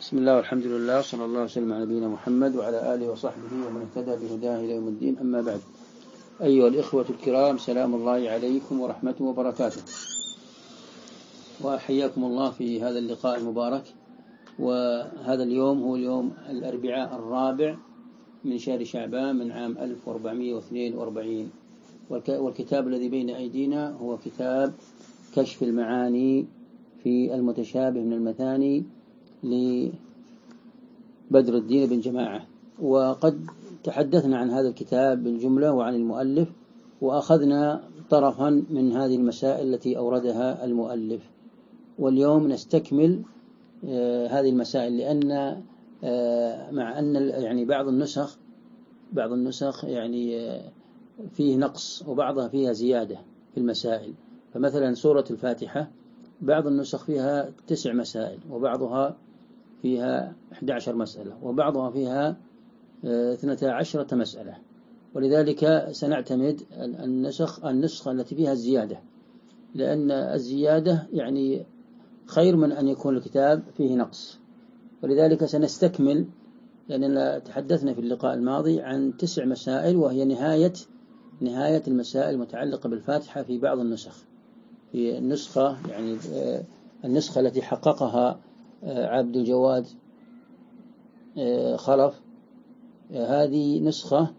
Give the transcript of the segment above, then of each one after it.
بسم الله والحمد لله صلى الله وسلم على نبينا محمد وعلى آله وصحبه ومن اهتدى بهداه إلى يوم الدين. أما بعد، أيها الإخوة الكرام، سلام الله عليكم ورحمته وبركاته، وحياكم الله في هذا اللقاء المبارك. وهذا اليوم هو اليوم الأربعاء الرابع من شهر شعبان من عام 1442، والكتاب الذي بين أيدينا هو كتاب كشف المعاني في المتشابه من المثاني لبدر الدين بن جماعة. وقد تحدثنا عن هذا الكتاب بالجملة وعن المؤلف، وأخذنا طرفا من هذه المسائل التي أوردها المؤلف، واليوم نستكمل هذه المسائل، لأن مع أن يعني بعض النسخ يعني فيه نقص وبعضها فيها زيادة في المسائل. فمثلا سورة الفاتحة بعض النسخ فيها 9 مسائل، وبعضها فيها 11 مسألة، وبعضها فيها 12 مسألة. ولذلك سنعتمد النسخة التي فيها الزيادة، لأن الزيادة يعني خير من أن يكون الكتاب فيه نقص. ولذلك سنستكمل، لأننا تحدثنا في اللقاء الماضي عن 9 مسائل، وهي نهاية المسائل المتعلقة بالفاتحة في بعض النسخ. في النسخة يعني النسخة التي حققها عبد الجواد خلف، هذه نسخة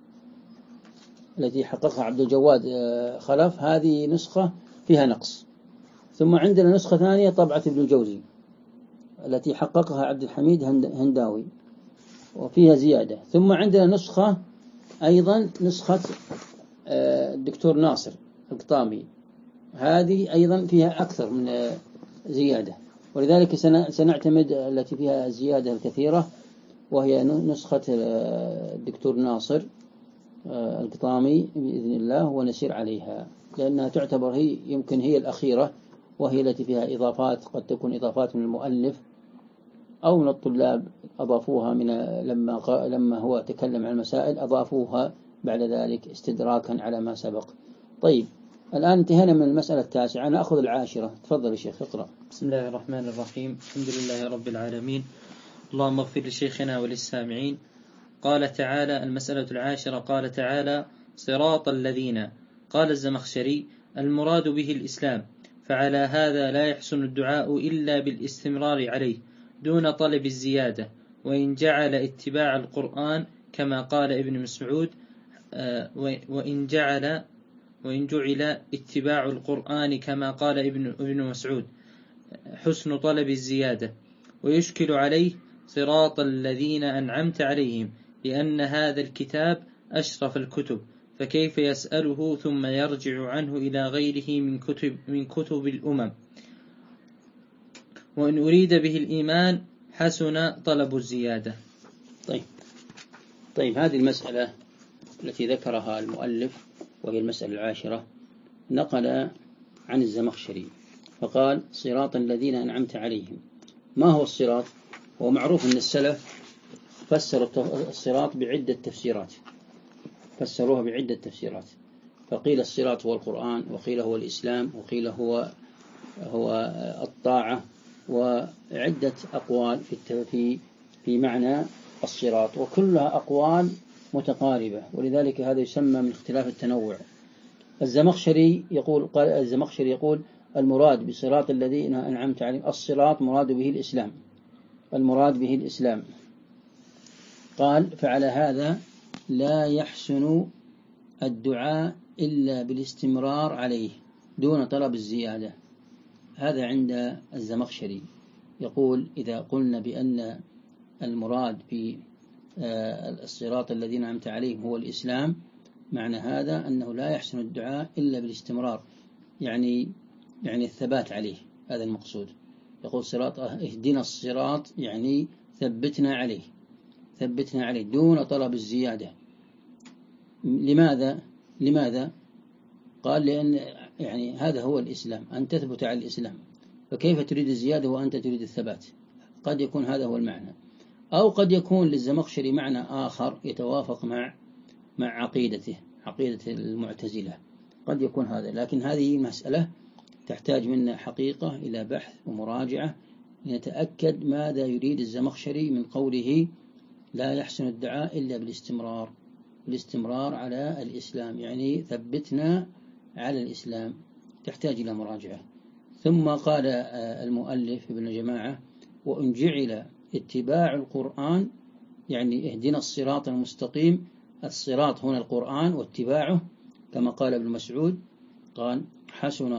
التي حققها عبد الجواد خلف، هذه نسخة فيها نقص. ثم عندنا نسخة ثانية طبعة ابن الجوزي التي حققها عبد الحميد هنداوي وفيها زيادة. ثم عندنا نسخة أيضا نسخة الدكتور ناصر القطامي، هذه أيضا فيها أكثر من زيادة. ولذلك سنعتمد التي فيها الزيادة الكثيرة، وهي نسخة الدكتور ناصر القطامي بإذن الله، ونسير عليها، لأنها تعتبر هي الأخيرة، وهي التي فيها إضافات، قد تكون إضافات من المؤلف أو من الطلاب أضافوها لما هو تكلم عن المسائل أضافوها بعد ذلك استدراكا على ما سبق. طيب، الآن انتهينا من المسألة 9، نأخذ 10. تفضل يا شيخ، اقرأ. بسم الله الرحمن الرحيم. الحمد لله رب العالمين، اللهم اغفر لشيخنا وللسامعين. قال تعالى: المسألة 10. قال تعالى: صراط الذين. قال الزمخشري: المراد به الإسلام، فعلى هذا لا يحسن الدعاء إلا بالاستمرار عليه دون طلب الزيادة، وإن جعل اتباع القرآن كما قال ابن مسعود، وإن جعل اتباع القرآن كما قال ابن مسعود حسن طلب الزيادة. ويشكل عليه صراط الذين أنعمت عليهم، لأن هذا الكتاب أشرف الكتب، فكيف يسأله ثم يرجع عنه إلى غيره من كتب الأمم. وإن أريد به الإيمان حسن طلب الزيادة. طيب، هذه المسألة التي ذكرها المؤلف وهي المسألة 10 نقل عن الزمخشري فقال: صراط الذين أنعمت عليهم. ما هو الصراط؟ هو معروف أن السلف فسروا الصراط بعدة تفسيرات، فسروها بعدة تفسيرات. فقيل الصراط هو القرآن، وقيل هو الإسلام، وقيل هو الطاعة، وعدة أقوال في معنى الصراط، وكلها أقوال متقاربة، ولذلك هذا يسمى من اختلاف التنوع. الزمخشري يقول المراد بصراط الذين أنعمت عليهم، الصراط مراد به الإسلام، المراد به الإسلام. قال: فعلى هذا لا يحسن الدعاء إلا بالاستمرار عليه دون طلب الزيادة. هذا عند الزمخشري. يقول: إذا قلنا بأن المراد بالصراط الذين أنعمت عليهم هو الإسلام، معنى هذا أنه لا يحسن الدعاء إلا بالاستمرار، يعني الثبات عليه، هذا المقصود. يقول: صراط اهدنا الصراط، يعني ثبتنا عليه دون طلب الزيادة. لماذا؟ قال: لأن يعني هذا هو الإسلام، أن تثبت على الإسلام، فكيف تريد الزيادة وأنت تريد الثبات؟ قد يكون هذا هو المعنى، أو قد يكون للزمخشري معنى آخر يتوافق مع عقيدة المعتزلة، قد يكون هذا. لكن هذه مسألة تحتاج منا حقيقة إلى بحث ومراجعة لنتأكد ماذا يريد الزمخشري من قوله لا يحسن الدعاء إلا بالاستمرار على الإسلام، يعني ثبتنا على الإسلام، تحتاج إلى مراجعة. ثم قال المؤلف ابن جماعة وإن جعل اتباع القرآن، يعني اهدنا الصراط المستقيم، الصراط هنا القرآن واتباعه كما قال ابن مسعود، قال حسن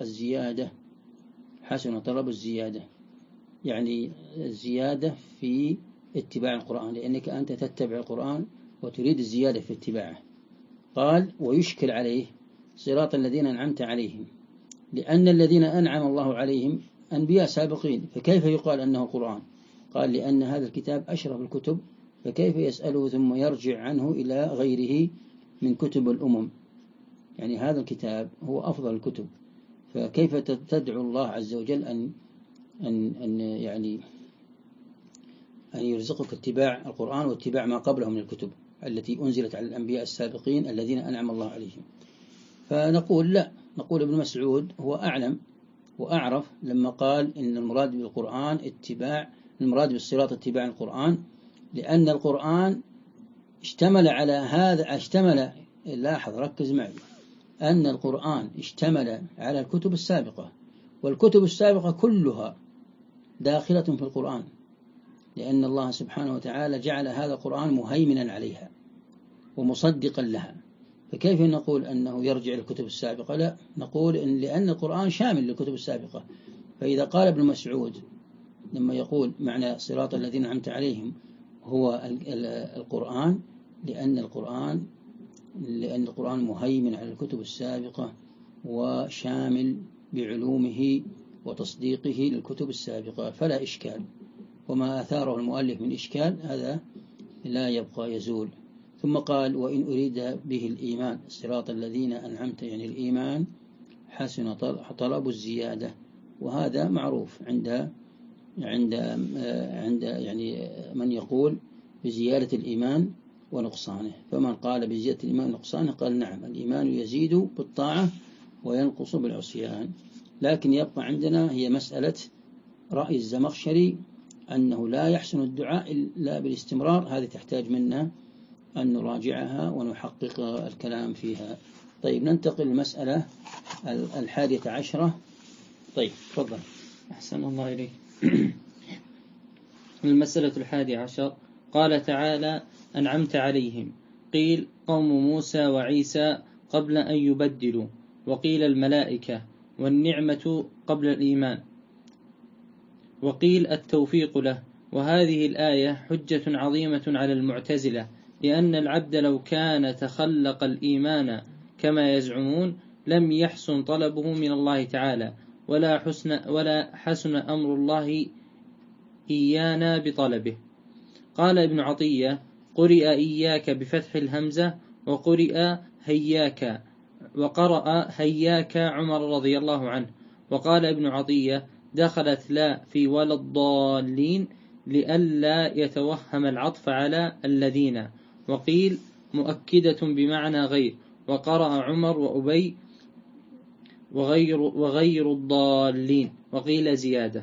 طلب الزيادة، يعني الزيادة في اتباع القرآن، لأنك أنت تتبع القرآن وتريد الزيادة في اتباعه. قال ويشكل عليه صراط الذين أنعمت عليهم، لأن الذين أنعم الله عليهم أنبياء سابقين، فكيف يقال أنه القرآن؟ قال لأن هذا الكتاب أشرف الكتب، فكيف يسأله ثم يرجع عنه إلى غيره من كتب الأمم؟ يعني هذا الكتاب هو أفضل الكتب، فكيف تدعو الله عز وجل أن يرزقك اتباع القرآن واتباع ما قبله من الكتب التي أنزلت على الأنبياء السابقين الذين أنعم الله عليهم؟ فنقول لا، نقول ابن مسعود هو أعلم وأعرف لما قال إن المراد بالقرآن المراد بالصراط اتباع القرآن، لأن القرآن اشتمل على هذا، لاحظ ركز معي، أن القرآن اشتمل على الكتب السابقة، والكتب السابقة كلها داخلة في القرآن، لأن الله سبحانه وتعالى جعل هذا القرآن مهيمنا عليها ومصدقا لها، فكيف نقول أنه يرجع للكتب السابقة؟ لا، نقول لأن القرآن شامل للكتب السابقة. فإذا قال ابن مسعود لما يقول معنى صراط الذين أنعمت عليهم هو القرآن، لأن القرآن مهيمن على الكتب السابقة وشامل بعلومه وتصديقه للكتب السابقة، فلا إشكال، وما أثاره المؤلف من إشكال هذا لا يبقى يزول. ثم قال وإن أريد به الإيمان صراط الذين أنعمت، يعني الإيمان حسن طلب الزيادة، وهذا معروف عند يعني من يقول بزيادة الإيمان ونقصانه، فمن قال بزيادة الإيمان ونقصانه قال نعم، الإيمان يزيد بالطاعة وينقص بالعصيان. لكن يبقى عندنا هي مسألة رأي الزمخشري أنه لا يحسن الدعاء إلا بالاستمرار، هذه تحتاج منا أن نراجعها ونحقق الكلام فيها. طيب ننتقل للمسألة 11. طيب تفضل. أحسن الله إليك. المسألة 11 قال تعالى أنعمت عليهم، قيل قوم موسى وعيسى قبل أن يبدلوا، وقيل الملائكة، والنعمة قبل الإيمان، وقيل التوفيق له. وهذه الآية حجة عظيمة على المعتزلة، لأن العبد لو كان تخلق الإيمان كما يزعمون لم يحسن طلبه من الله تعالى، ولا حسن أمر الله إيانا بطلبه. قال ابن عطية قرئ إياك بفتح الهمزة، وقرئ هياك، وقرأ هياك عمر رضي الله عنه. وقال ابن عطية دخلت لا في ولا الضالين لئلا يتوهم العطف على الذين، وقيل مؤكدة بمعنى غير، وقرأ عمر وأبي وغير الضالين، وقيل زيادة.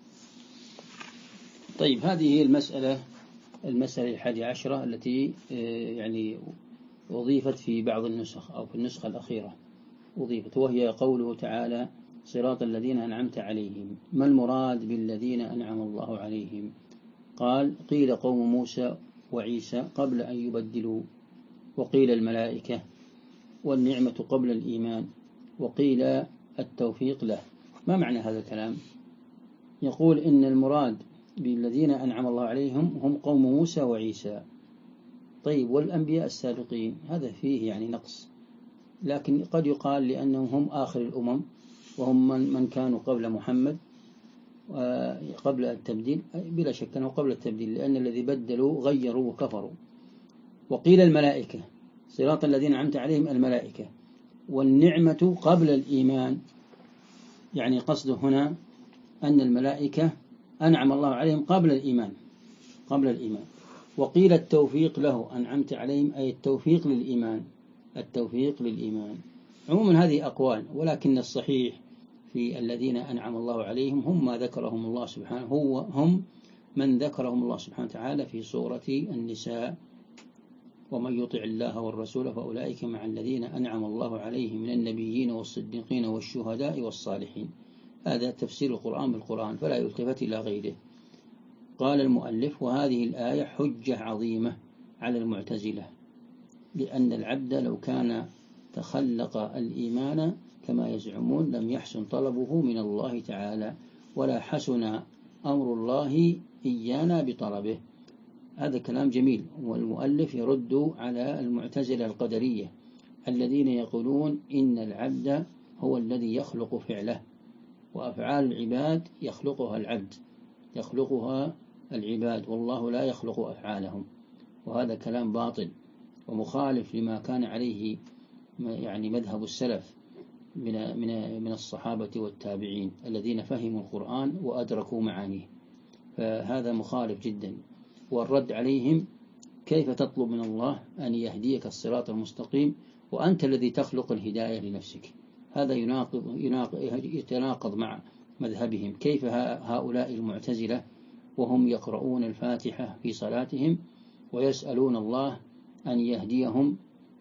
طيب هذه هي المسألة 11 التي يعني أضيفت في بعض النسخ أو في النسخة الأخيرة أضيفت، وهي قوله تعالى صراط الذين أنعمت عليهم. ما المراد بالذين أنعم الله عليهم؟ قال قيل قوم موسى وعيسى قبل أن يبدلوا، وقيل الملائكة، والنعمة قبل الإيمان، وقيل التوفيق له. ما معنى هذا الكلام؟ يقول إن المراد بالذين أنعم الله عليهم هم قوم موسى وعيسى. طيب والأنبياء السابقين هذا فيه يعني نقص، لكن قد يقال لأنهم هم آخر الأمم، وهم من كانوا قبل محمد قبل التبديل، بلا شك أنه قبل التبديل، لأن الذي بدلوا غيروا وكفروا. وقيل الملائكة صراط الذين أنعمت عليهم الملائكة، والنعمة قبل الإيمان، يعني قصده هنا أن الملائكة أنعم الله عليهم قبل الإيمان. وقيل التوفيق له أنعمت عليهم، أي التوفيق للإيمان. عموما هذه أقوال، ولكن الصحيح في الذين أنعم الله عليهم هم ما ذكرهم الله سبحانه، هم من ذكرهم الله سبحانه وتعالى في سورة النساء: ومن يطع الله والرسول فأولئك مع الذين أنعم الله عليهم من النبيين والصديقين والشهداء والصالحين. هذا تفسير القرآن بالقرآن، فلا يلتفت إلى غيره. قال المؤلف: وهذه الآية حجة عظيمة على المعتزلة، لأن العبد لو كان تخلق الإيمان كما يزعمون لم يحسن طلبه من الله تعالى، ولا حسن أمر الله إيانا بطلبه. هذا كلام جميل، والمؤلف يرد على المعتزلة القدرية الذين يقولون إن العبد هو الذي يخلق فعله، وأفعال العباد يخلقها العباد، والله لا يخلق أفعالهم. وهذا كلام باطل ومخالف لما كان عليه يعني مذهب السلف من الصحابة والتابعين الذين فهموا القرآن وأدركوا معانيه، فهذا مخالف جدا. والرد عليهم: كيف تطلب من الله أن يهديك الصراط المستقيم وأنت الذي تخلق الهداية لنفسك؟ هذا يتناقض مع مذهبهم. كيف هؤلاء المعتزلة وهم يقرؤون الفاتحة في صلاتهم ويسألون الله أن يهديهم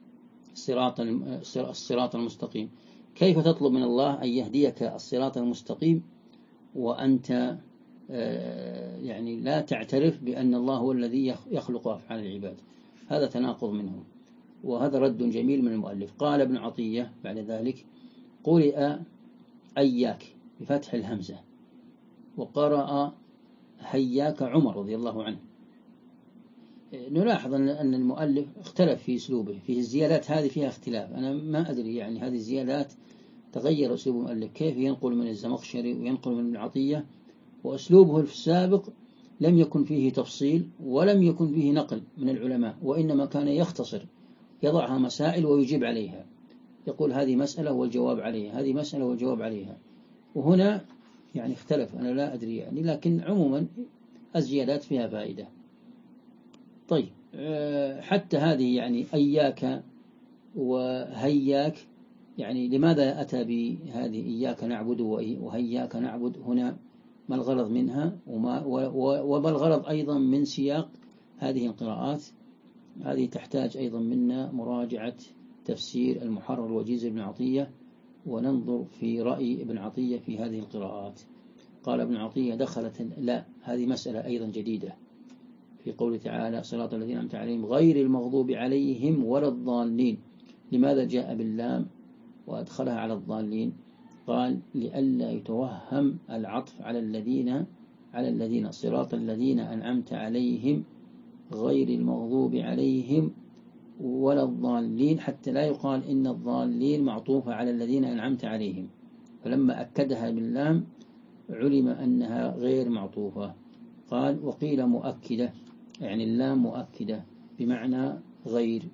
الصراط المستقيم؟ كيف تطلب من الله أن يهديك الصراط المستقيم وأنت يعني لا تعترف بأن الله هو الذي يخلق أفعال العباد؟ هذا تناقض منهم، وهذا رد جميل من المؤلف. قال ابن عطية بعد ذلك: قرئ أياك بفتح الهمزة، وقرأ هياك عمر رضي الله عنه. نلاحظ أن المؤلف اختلف في أسلوبه، فيه الزيادات هذه فيها اختلاف. أنا ما أدري يعني هذه الزيادات تغير أسلوب المؤلف، كيف ينقل من الزمخشري وينقل من ابن عطية، وأسلوبه في السابق لم يكن فيه تفصيل ولم يكن فيه نقل من العلماء، وإنما كان يختصر، يضعها مسائل ويجيب عليها، يقول هذه مسألة والجواب عليها، هذه مسألة والجواب عليها. وهنا يعني اختلف، أنا لا أدري يعني، لكن عموما الزيادات فيها فائدة. طيب، حتى هذه يعني أياك وهياك، يعني لماذا أتى بهذه إياك نعبد وهياك نعبد هنا؟ ما الغرض منها وما الغرض أيضا من سياق هذه القراءات؟ هذه تحتاج أيضا منا مراجعة تفسير المحرر الوجيز ابن عطية، وننظر في رأي ابن عطية في هذه القراءات. قال ابن عطية: دخلت، لا، هذه مسألة أيضا جديدة في قوله تعالى: صراط الذين أنعمت عليهم غير المغضوب عليهم ولا الضالين. لماذا جاء باللام وأدخلها على الضالين؟ قال: لئلا يتوهم العطف على الذين صراط الذين أنعمت عليهم غير المغضوب عليهم ولا الضالين، حتى لا يقال إن الضالين معطوفة على الذين أنعمت عليهم. فلما أكدها باللام علم أنها غير معطوفة. قال: وقيل مؤكدة، يعني اللام مؤكدة بمعنى غير.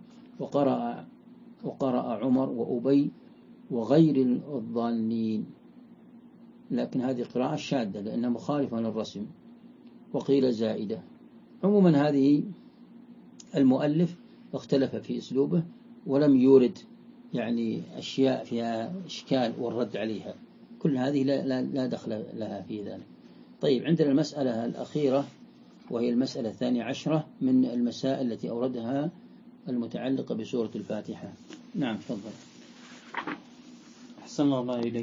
وقرأ عمر وأبي وغير الضالين، لكن هذه قراءة شاذة لأنها مخالفة للرسم. وقيل زائدة. عموما هذه المؤلف اختلف في أسلوبه ولم يورد يعني أشياء فيها إشكال والرد عليها، كل هذه لا دخل لها في ذلك. طيب، عندنا المسألة الأخيرة وهي المسألة 12 من المسائل التي أوردها المتعلقة بسورة الفاتحة. نعم، تفضل. أحسن الله إليك.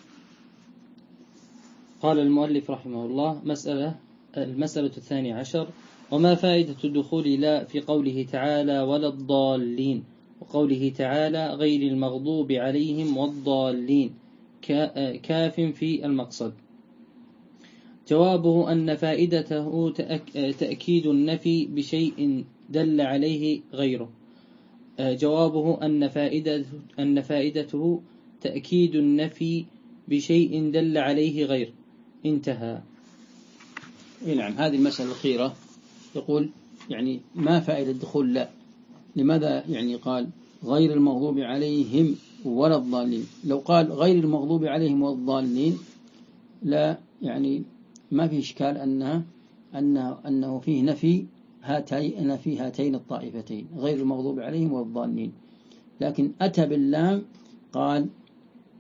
قال المؤلف رحمه الله: المسألة 12: وما فائدة الدخول لا في قوله تعالى ولا الضالين، وقوله تعالى غير المغضوب عليهم والضالين كاف في المقصد؟ جوابه أن فائدته تأكيد النفي بشيء دل عليه غيره. جوابه أن فائدته تأكيد النفي بشيء دل عليه غير. انتهى. نعم، هذه المسألة الأخيرة يقول يعني ما فائدة دخول لا؟ لماذا يعني قال غير المغضوب عليهم ولا الضالين؟ لو قال غير المغضوب عليهم والضالين لا يعني ما في إشكال أنه فيه نفي هاتين الطائفتين، غير المغضوب عليهم والضالين. لكن أتى باللام قال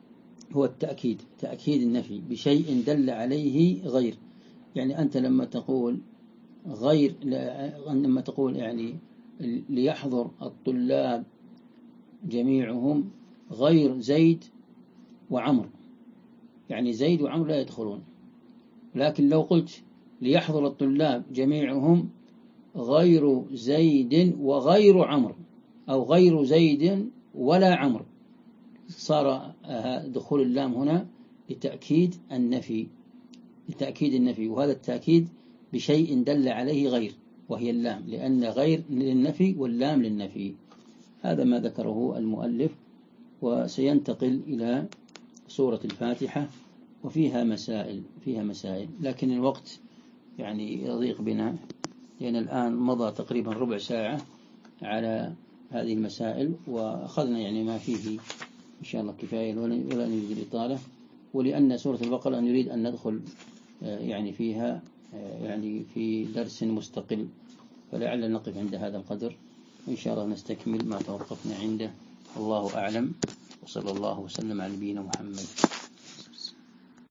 هو التأكيد، تأكيد النفي بشيء دل عليه غير. يعني أنت لما تقول غير، لما تقول يعني ليحضر الطلاب جميعهم غير زيد وعمر، يعني زيد وعمر لا يدخلون. لكن لو قلت ليحضر الطلاب جميعهم غير زيد وغير عمر، أو غير زيد ولا عمر، صار دخول اللام هنا لتأكيد النفي، لتأكيد النفي. وهذا التأكيد بشيء دل عليه غير، وهي اللام، لأن غير للنفي واللام للنفي. هذا ما ذكره المؤلف. وسينتقل إلى سورة الفاتحة وفيها مسائل، لكن الوقت يعني يضيق بنا، لأن الآن مضى تقريبا ربع ساعة على هذه المسائل، وأخذنا يعني ما فيه إن شاء الله كفاية، ولا نريد الإطالة. ولأن سورة البقرة نريد أن ندخل يعني فيها يعني في درس مستقل، فلعل نقف عند هذا القدر، وإن شاء الله نستكمل ما توقفنا عنده. الله أعلم، وصلى الله وسلم على نبينا محمد.